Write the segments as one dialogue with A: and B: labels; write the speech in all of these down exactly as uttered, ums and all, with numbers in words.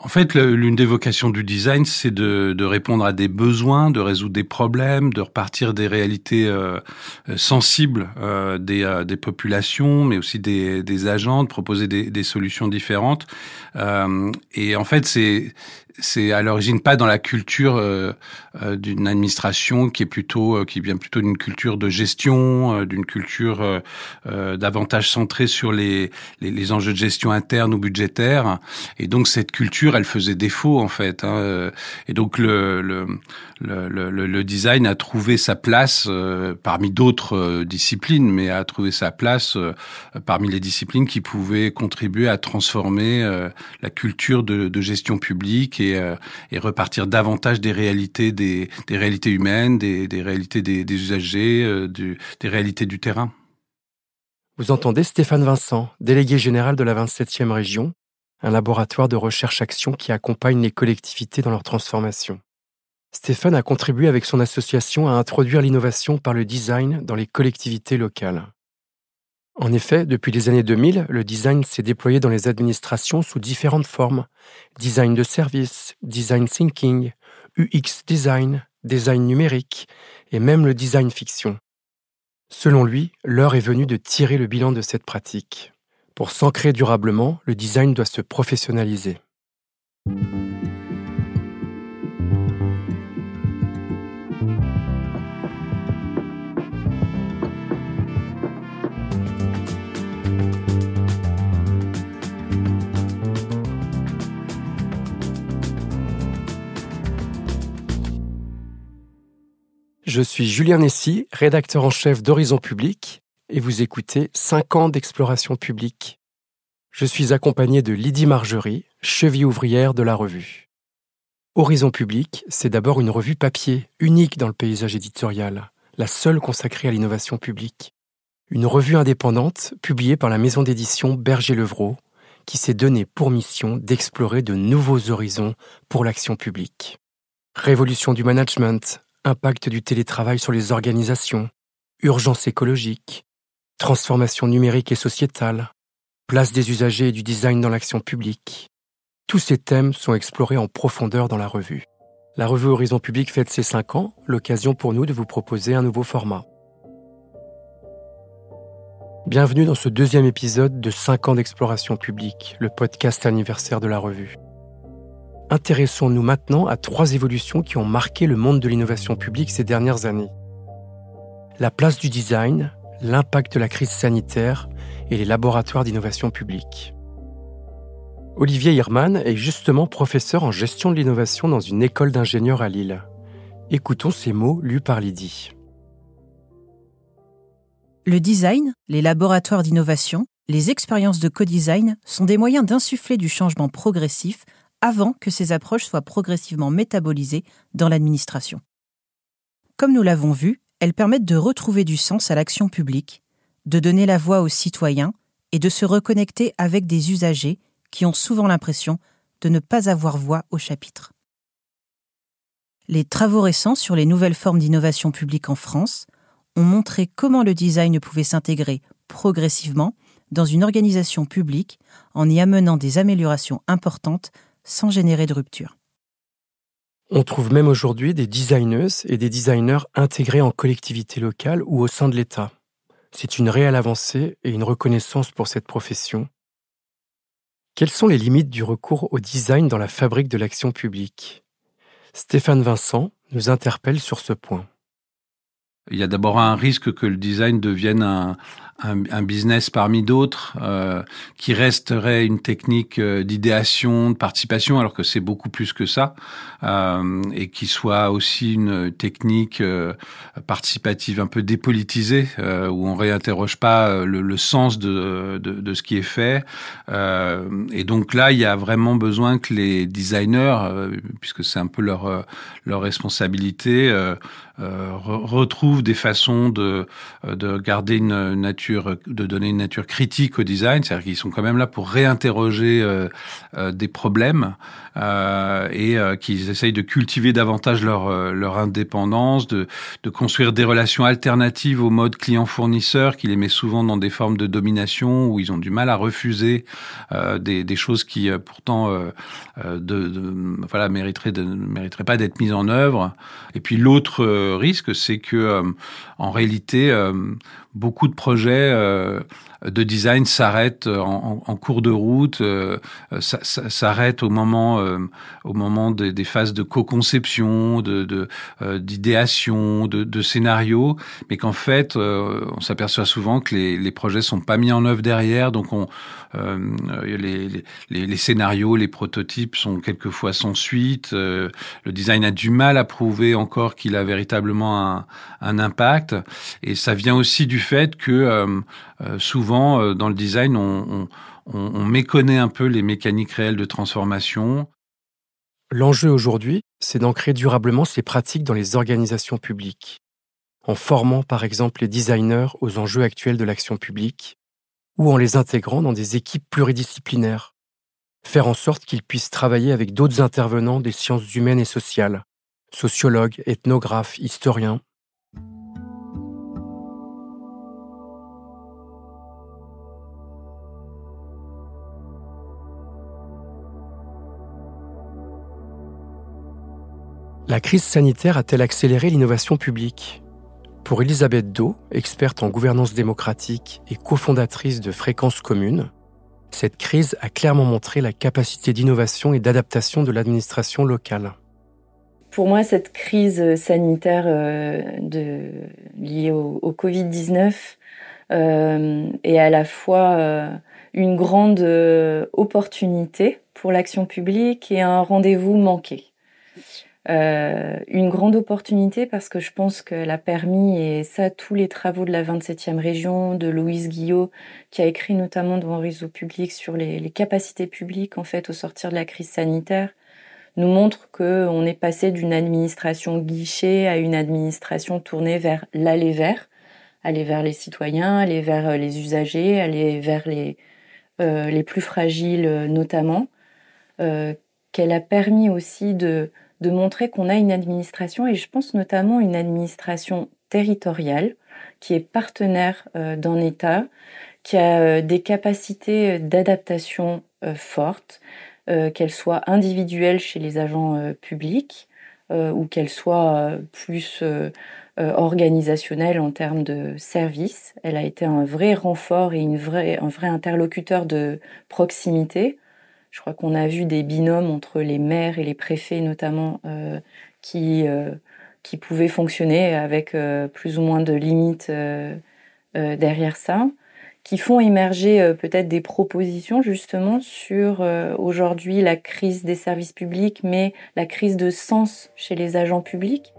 A: En fait, le, l'une des vocations du design, c'est de, de répondre à des besoins, de résoudre des problèmes, de repartir des réalités euh, sensibles euh, des, euh, des populations, mais aussi des, des agents, de proposer des, des solutions différentes. Euh, et en fait, c'est c'est à l'origine pas dans la culture euh, euh, d'une administration qui est plutôt euh, qui vient plutôt d'une culture de gestion, euh, d'une culture euh, euh, davantage centrée sur les, les les enjeux de gestion interne ou budgétaire. Et donc cette culture, elle faisait défaut en fait. Hein. Et donc le le, le le le design a trouvé sa place euh, parmi d'autres euh, disciplines, mais a trouvé sa place euh, parmi les disciplines qui pouvaient contribuer à transformer euh, la culture de, de gestion publique et, euh, et repartir davantage des réalités des, des réalités humaines, des, des réalités des, des usagers, euh, du, des réalités du terrain.
B: Vous entendez Stéphane Vincent, délégué général de la vingt-septième région, un laboratoire de recherche-action qui accompagne les collectivités dans leur transformation. Stéphane a contribué avec son association à introduire l'innovation par le design dans les collectivités locales. En effet, depuis les années deux mille, le design s'est déployé dans les administrations sous différentes formes. Design de service, design thinking, U X design, design numérique et même le design fiction. Selon lui, l'heure est venue de tirer le bilan de cette pratique. Pour s'ancrer durablement, le design doit se professionnaliser. Je suis Julien Nessy, rédacteur en chef d'Horizon Public, et vous écoutez cinq ans d'exploration publique. Je suis accompagné de Lydie Margerie, cheville ouvrière de la revue. Horizon Public, c'est d'abord une revue papier, unique dans le paysage éditorial, la seule consacrée à l'innovation publique. Une revue indépendante, publiée par la maison d'édition Berger-Levrault, qui s'est donnée pour mission d'explorer de nouveaux horizons pour l'action publique. Révolution du management, impact du télétravail sur les organisations, urgence écologique, transformation numérique et sociétale, place des usagers et du design dans l'action publique. Tous ces thèmes sont explorés en profondeur dans la revue. La revue Horizon Public fête ses cinq ans, l'occasion pour nous de vous proposer un nouveau format. Bienvenue dans ce deuxième épisode de cinq ans d'exploration publique, le podcast anniversaire de la revue. Intéressons-nous maintenant à trois évolutions qui ont marqué le monde de l'innovation publique ces dernières années. La place du design, l'impact de la crise sanitaire et les laboratoires d'innovation publique. Olivier Hirman est justement professeur en gestion de l'innovation dans une école d'ingénieurs à Lille. Écoutons ces mots lus par Lydie.
C: Le design, les laboratoires d'innovation, les expériences de co-design sont des moyens d'insuffler du changement progressif avant que ces approches soient progressivement métabolisées dans l'administration. Comme nous l'avons vu, elles permettent de retrouver du sens à l'action publique, de donner la voix aux citoyens et de se reconnecter avec des usagers qui ont souvent l'impression de ne pas avoir voix au chapitre. Les travaux récents sur les nouvelles formes d'innovation publique en France ont montré comment le design pouvait s'intégrer progressivement dans une organisation publique en y amenant des améliorations importantes sans générer de rupture.
B: On trouve même aujourd'hui des designeuses et des designers intégrés en collectivité locale ou au sein de l'État. C'est une réelle avancée et une reconnaissance pour cette profession. Quelles sont les limites du recours au design dans la fabrique de l'action publique ? Stéphane Vincent nous interpelle sur ce point.
A: Il y a d'abord un risque que le design devienne un, un, un business parmi d'autres, euh, qui resterait une technique d'idéation, de participation, alors que c'est beaucoup plus que ça, euh, et qui soit aussi une technique euh, participative un peu dépolitisée, euh, où on réinterroge pas le, le sens de, de, de ce qui est fait. Euh, et donc là, il y a vraiment besoin que les designers, euh, puisque c'est un peu leur leur responsabilité, euh, euh, re- retrouvent des façons de de garder une nature nature, de donner une nature critique au design, c'est-à-dire qu'ils sont quand même là pour réinterroger euh, euh, des problèmes euh, et euh, qu'ils essayent de cultiver davantage leur euh, leur indépendance, de de construire des relations alternatives au mode client-fournisseur qui les met souvent dans des formes de domination où ils ont du mal à refuser euh, des des choses qui euh, pourtant euh, euh, de, de voilà mériteraient de mériteraient pas d'être mises en œuvre. Et puis l'autre euh, risque, c'est que euh, en réalité euh, beaucoup de projets euh, de design s'arrêtent en, en, en cours de route, euh, ça, ça, s'arrêtent au moment, euh, au moment des, des phases de co-conception, de, de, euh, d'idéation, de, de scénario, mais qu'en fait, euh, on s'aperçoit souvent que les, les projets sont pas mis en œuvre derrière, donc on, euh, les, les, les scénarios, les prototypes sont quelquefois sans suite. Euh, le design a du mal à prouver encore qu'il a véritablement un, un impact, et ça vient aussi du fait que euh, euh, souvent euh, dans le design on, on, on méconnaît un peu les mécaniques réelles de transformation.
B: L'enjeu aujourd'hui, c'est d'ancrer durablement ces pratiques dans les organisations publiques, en formant par exemple les designers aux enjeux actuels de l'action publique, ou en les intégrant dans des équipes pluridisciplinaires, faire en sorte qu'ils puissent travailler avec d'autres intervenants des sciences humaines et sociales, sociologues, ethnographes, historiens. La crise sanitaire a-t-elle accéléré l'innovation publique ? Pour Elisabeth Do, experte en gouvernance démocratique et cofondatrice de Fréquences Communes, cette crise a clairement montré la capacité d'innovation et d'adaptation de l'administration locale.
D: Pour moi, cette crise sanitaire euh, de, liée au, au covid dix-neuf euh, est à la fois euh, une grande euh, opportunité pour l'action publique et un rendez-vous manqué. Euh, une grande opportunité parce que je pense qu'elle a permis, et ça, tous les travaux de la vingt-septième région, de Louise Guillot, qui a écrit notamment devant Réseau Public sur les, les capacités publiques en fait au sortir de la crise sanitaire, nous montrent qu'on est passé d'une administration guichet à une administration tournée vers l'aller vers, aller vers les citoyens, aller vers les usagers, aller vers les, euh, les plus fragiles notamment, euh, qu'elle a permis aussi de de montrer qu'on a une administration, et je pense notamment une administration territoriale, qui est partenaire euh, d'un État, qui a euh, des capacités d'adaptation euh, fortes, euh, qu'elles soient individuelles chez les agents euh, publics, euh, ou qu'elles soient euh, plus euh, euh, organisationnelles en termes de services. Elle a été un vrai renfort et une vraie, un vrai interlocuteur de proximité. Je crois qu'on a vu des binômes entre les maires et les préfets notamment euh, qui, euh, qui pouvaient fonctionner avec euh, plus ou moins de limites euh, euh, derrière ça, qui font émerger euh, peut-être des propositions justement sur euh, aujourd'hui la crise des services publics, mais la crise de sens chez les agents publics.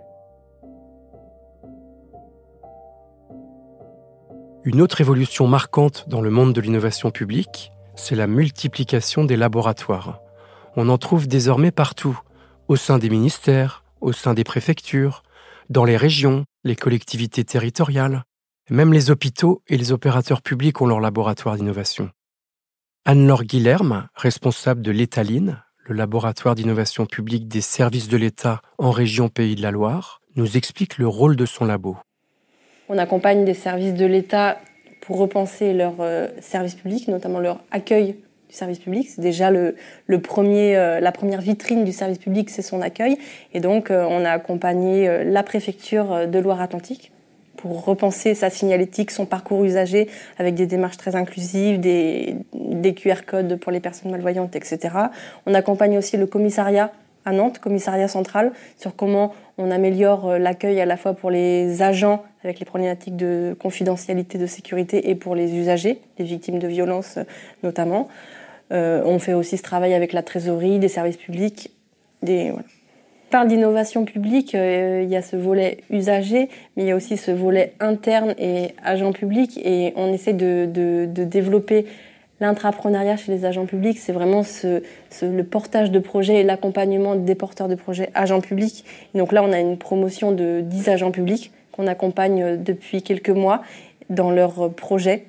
B: Une autre évolution marquante dans le monde de l'innovation publique, c'est la multiplication des laboratoires. On en trouve désormais partout, au sein des ministères, au sein des préfectures, dans les régions, les collectivités territoriales. Même les hôpitaux et les opérateurs publics ont leur laboratoire d'innovation. Anne-Laure Guilherme, responsable de l'Étaline, le laboratoire d'innovation publique des services de l'État en région Pays de la Loire, nous explique le rôle de son labo.
E: On accompagne des services de l'État pour repenser leur euh, service public, notamment leur accueil du service public. C'est déjà le, le premier, euh, la première vitrine du service public, c'est son accueil. Et donc, euh, on a accompagné euh, la préfecture de Loire-Atlantique pour repenser sa signalétique, son parcours usager, avec des démarches très inclusives, des, des Q R codes pour les personnes malvoyantes, et cetera. On accompagne aussi le commissariat à Nantes, commissariat central, sur comment on améliore l'accueil à la fois pour les agents avec les problématiques de confidentialité, de sécurité, et pour les usagers, les victimes de violences notamment. Euh, on fait aussi ce travail avec la trésorerie, des services publics. Des, voilà. On parle d'innovation publique, euh, il y a ce volet usager, mais il y a aussi ce volet interne et agent public, et on essaie de, de, de développer l'intrapreneuriat chez les agents publics. C'est vraiment ce, ce, le portage de projets et l'accompagnement des porteurs de projets agents publics. Et donc là, on a une promotion de dix agents publics qu'on accompagne depuis quelques mois dans leurs projets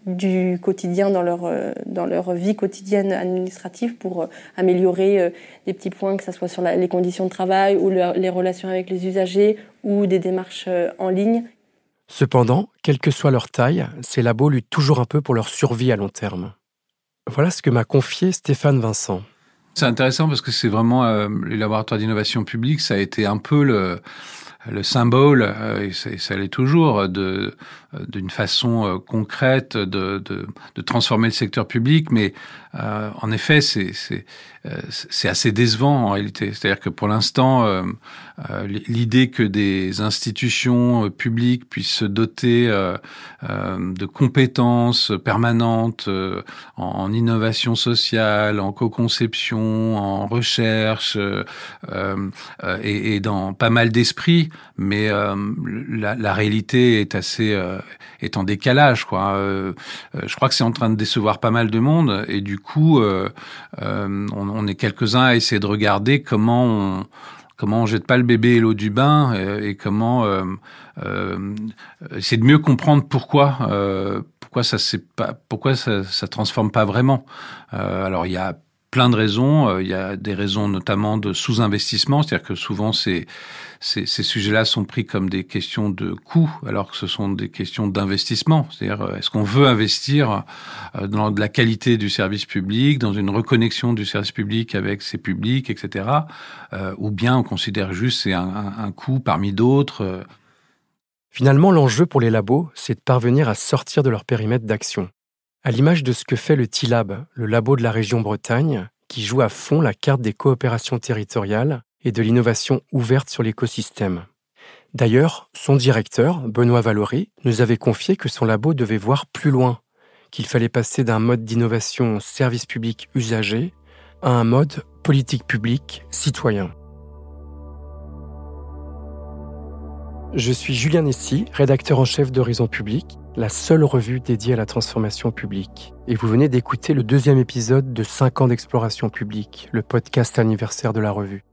E: du quotidien dans leur, euh, dans leur vie quotidienne administrative pour euh, améliorer euh, des petits points, que ce soit sur la, les conditions de travail ou le, les relations avec les usagers ou des démarches euh, en ligne.
B: Cependant, quelle que soit leur taille, ces labos luttent toujours un peu pour leur survie à long terme. Voilà ce que m'a confié Stéphane Vincent.
A: C'est intéressant parce que c'est vraiment euh, les laboratoires d'innovation publique, ça a été un peu le, le symbole, euh, et ça l'est toujours, de, d'une façon euh, concrète de, de, de transformer le secteur public. Mais euh, en effet, c'est, c'est, euh, c'est assez décevant en réalité. C'est-à-dire que pour l'instant, euh, euh, l'idée que des institutions euh, publiques puissent se doter euh, euh, de compétences permanentes euh, en, en innovation sociale, en co-conception, en recherche, euh, euh, et, et dans pas mal d'esprits, mais euh, la, la réalité est assez euh, est en décalage, quoi. Euh, je crois que c'est en train de décevoir pas mal de monde, et du coup, euh, euh, on, on est quelques-uns à essayer de regarder comment on comment on jette pas le bébé et l'eau du bain, et, et comment euh, euh, essayer de mieux comprendre pourquoi euh, pourquoi ça c'est pas pourquoi ça ça transforme pas vraiment. Euh, alors il y a plein de raisons. Il y a des raisons notamment de sous-investissement, c'est-à-dire que souvent ces, ces, ces sujets-là sont pris comme des questions de coût, alors que ce sont des questions d'investissement. C'est-à-dire, est-ce qu'on veut investir dans de la qualité du service public, dans une reconnexion du service public avec ses publics, et cetera. Euh, ou bien on considère juste c'est un, un, un coût parmi d'autres.
B: Finalement, l'enjeu pour les labos, c'est de parvenir à sortir de leur périmètre d'action. À l'image de ce que fait le T Lab, le labo de la région Bretagne, qui joue à fond la carte des coopérations territoriales et de l'innovation ouverte sur l'écosystème. D'ailleurs, son directeur, Benoît Valory, nous avait confié que son labo devait voir plus loin, qu'il fallait passer d'un mode d'innovation service public usager à un mode politique publique citoyen. Je suis Julien Nessy, rédacteur en chef d'Horizon Public, la seule revue dédiée à la transformation publique. Et vous venez d'écouter le deuxième épisode de cinq ans d'exploration publique, le podcast anniversaire de la revue.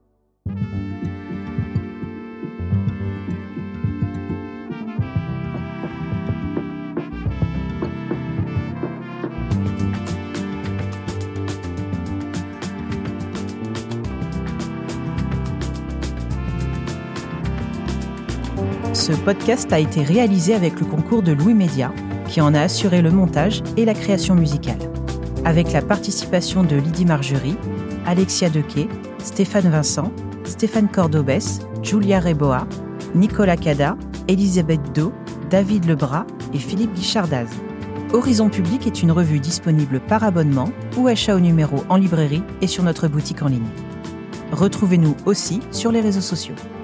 C: Ce podcast a été réalisé avec le concours de Louis Média, qui en a assuré le montage et la création musicale. Avec la participation de Lydie Margerie, Alexia Dequet, Stéphane Vincent, Stéphane Cordobès, Julia Reboa, Nicolas Cada, Elisabeth Do, David Lebras et Philippe Guichardaz. Horizon Public est une revue disponible par abonnement ou achat au numéro en librairie et sur notre boutique en ligne. Retrouvez-nous aussi sur les réseaux sociaux.